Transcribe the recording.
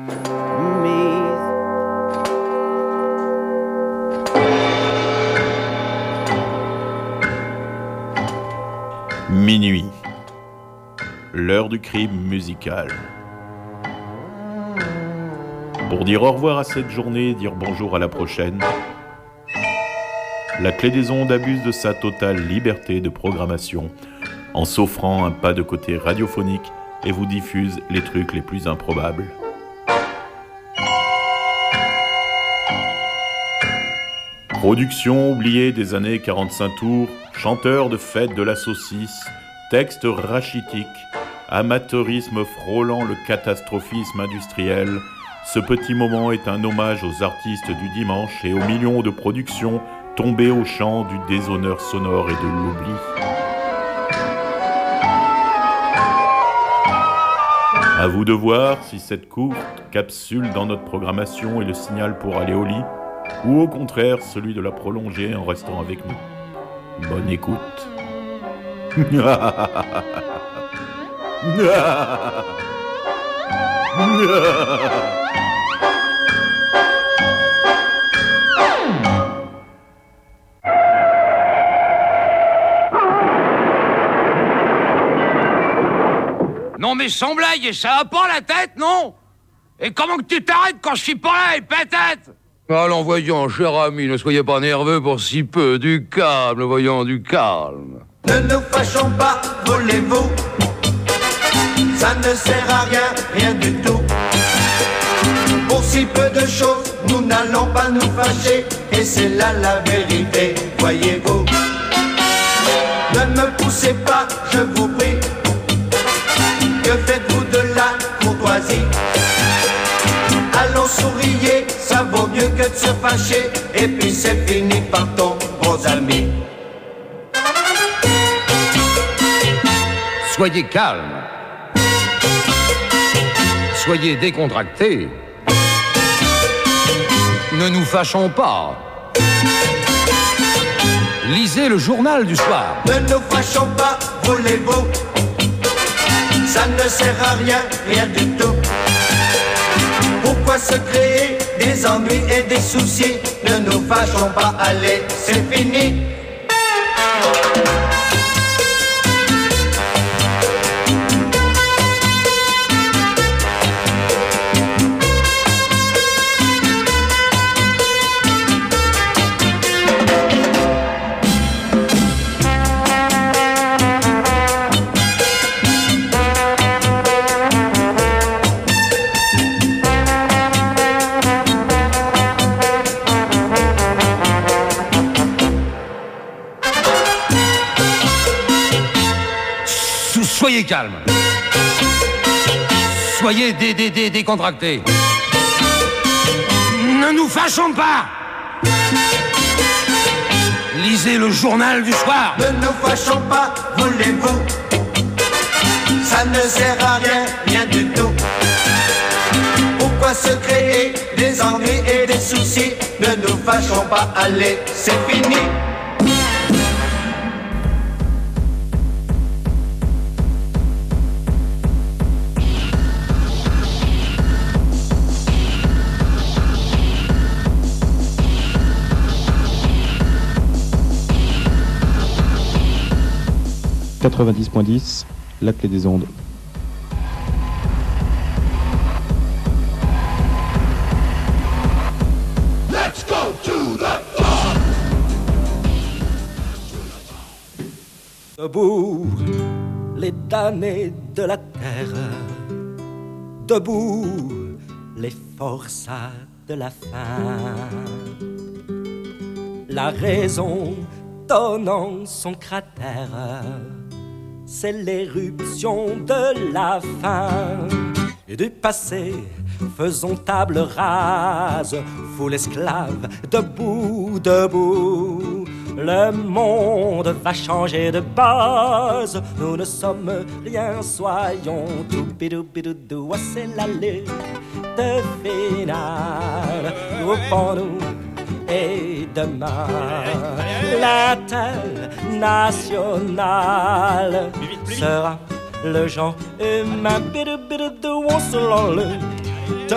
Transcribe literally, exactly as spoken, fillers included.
Minuit, l'heure du crime musical. Pour dire au revoir à cette journée et dire bonjour à la prochaine, la Clé des Ondes abuse de sa totale liberté de programmation en s'offrant un pas de côté radiophonique et vous diffuse les trucs les plus improbables. Production oubliée des années quarante-cinq tours, chanteur de fête de la saucisse, texte rachitique, amateurisme frôlant le catastrophisme industriel, ce petit moment est un hommage aux artistes du dimanche et aux millions de productions tombées au champ du déshonneur sonore et de l'oubli. À vous de voir si cette courte capsule dans notre programmation est le signal pour aller au lit, ou au contraire celui de la prolonger en restant avec nous. Bonne écoute. Non mais sans blague, et ça va pas la tête, non? Et comment que tu t'arrêtes quand je suis pas là, et peut-être? Allons, voyons, cher ami, ne soyez pas nerveux pour si peu. Du calme, voyons, du calme. Ne nous fâchons pas, voulez-vous? Ça ne sert à rien, rien du tout. Pour si peu de choses, nous n'allons pas nous fâcher. Et c'est là la vérité, voyez-vous. Ne me poussez pas, je vous prie. Que faites-vous de la courtoisie? Allons, souriez, ça vaut mieux que de se fâcher. Et puis c'est fini, partons, bons amis. Soyez calme. Soyez décontractés. Ne nous fâchons pas. Lisez le journal du soir. Ne nous fâchons pas, voulez-vous? Ça ne sert à rien, rien du tout. Pourquoi se créer des ennuis et des soucis? Ne nous fâchons pas, allez, c'est fini. Soyez calme. Soyez dé, dé, dé, décontractés. Ne nous fâchons pas. Lisez le journal du soir. Ne nous fâchons pas, voulez-vous? Ça ne sert à rien, rien du tout. Pourquoi se créer des ennuis et des soucis? Ne nous fâchons pas, allez, c'est fini. quatre-vingt-dix point dix, la Clé des Ondes. Let's go to the farm. Debout, les damnés de la terre. Debout, les forçats de la faim. La raison donnant son cratère, c'est l'éruption de la fin. Et du passé, faisons table rase, foule esclave, debout, debout. Le monde va changer de base, nous ne sommes rien, soyons tout bidou bidou dou. C'est la lutte finale, groupons-nous et demain l'international sera le genre humain. Bidou bidou dou, on se l'enlève.